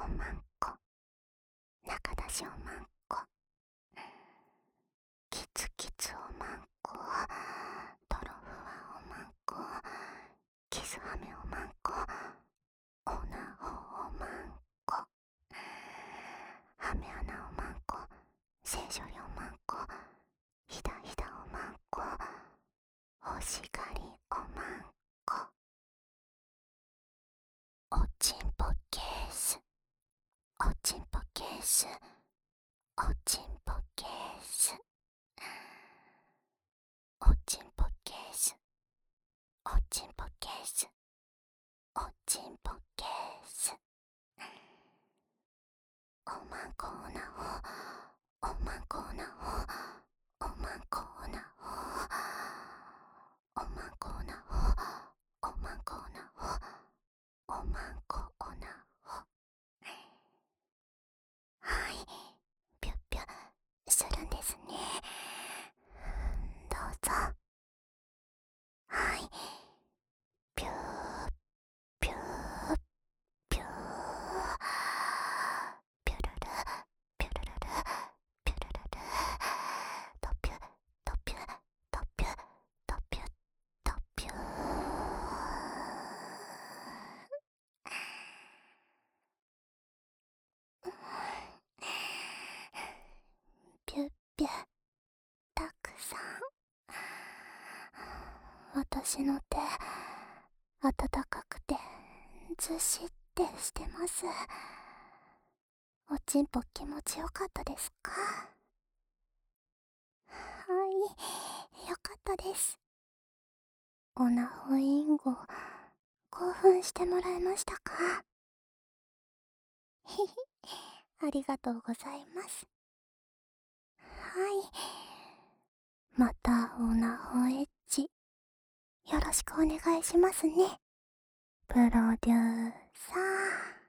おまんこ、中出しおまんこ、キツキツおまんこ、トロフワおまんこ、キスハメおまんこ、オナホおまんこ、ハメアナおまんこ、聖書りおまんこ、ひだひだおまんこ、欲しがりおまんこ、おちんぽケース、おちんぽケース、おちんぽケース、おちんぽケース、おちんぽケース、おちんぽケース、おまんこおなほ、おまんこおなほ、おまんこおなほ、おまんこおなほ、おまんこおなほ、おまんこおなほ。はい、ぴゅっぴゅするんですね。どうぞ。はい、ぴゅーぴゅーぴゅー、ぴゅるるぴゅるるるぴゅるるる、とぴゅとぴゅとぴゅとぴゅとぴゅー。ぴゅっぴゅたくさん、私の手暖かくてずしってしてます。おちんぽ気持ちよかったですか？はい、よかったです。オナホインゴ興奮してもらえましたか？ひひ、ありがとうございます。はい、またオナホエッチよろしくお願いしますね、プロデューサー。